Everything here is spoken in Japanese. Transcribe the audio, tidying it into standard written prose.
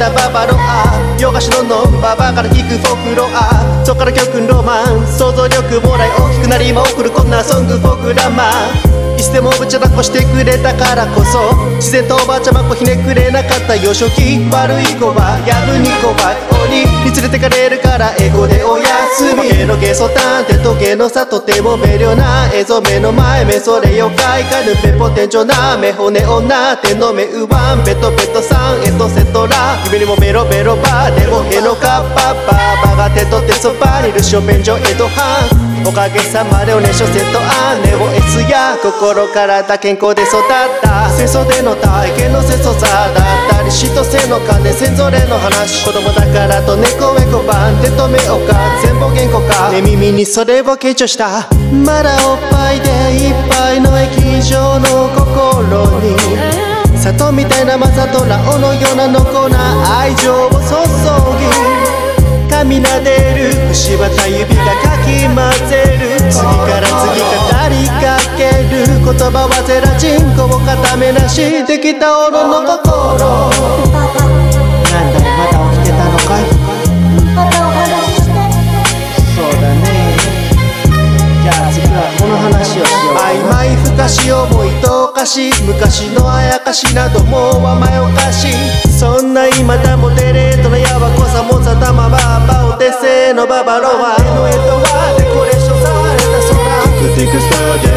なババロア洋菓子ののんババから弾くフォークロアそっから教訓ロマン想像力もらい大きくなり今送るこんなソングフォークラマーいつでもぶちゃなこしてくれたからこそ自然とおばあちゃまっこひねくれなかった幼少期悪い子はやぶに怖い鬼に連れてかれるからエゴでおやすみゲのゲソタンテトゲの差とても明瞭な映像目の前目それ妖怪かぬぺぽ天井な目骨女手の目うわんベトベトさんエトセトラ指にもベロベロバーでもへのカッパバーバが手と手そばにルシオ便所江戸藩おかげさまでおねしょセットアネオエスや心体健康で育った戦争での体験の戦争さだったりしとせの金先祖霊の話子供だからと猫エコバン手止めおか全部言語かね耳にそれを傾聴したまだおっぱいでいっぱいの液状の心に里みたいなマサトラオのようなのこな愛情を注ぎ髪撫でる節端指がかき混ぜる次から次語りかける言葉はゼラチンコを固めなしできた俺の心なんだいまだ起きてたのかいまたお話ししてそうだねじゃあ次はこの話をしよう曖昧不可視思いとおかし昔のあやかしなどもう甘えおかしそんな今だもデレートのやばこさもざたまばばお手製のババロアの絵とはデコレーションされた空テクティクスターで